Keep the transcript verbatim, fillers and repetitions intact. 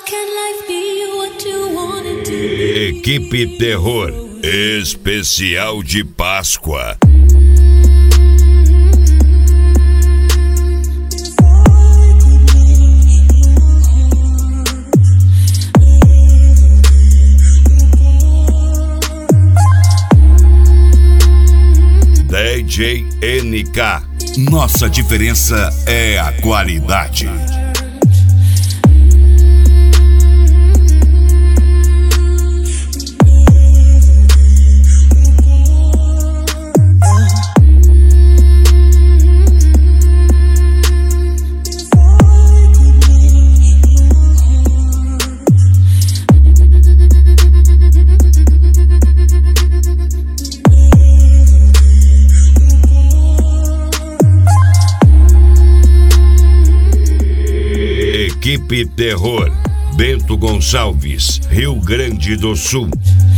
Equipe Terror, especial de Páscoa. D J N K. Nossa diferença é a qualidade. Equipe Terror, Bento Gonçalves, Rio Grande do Sul.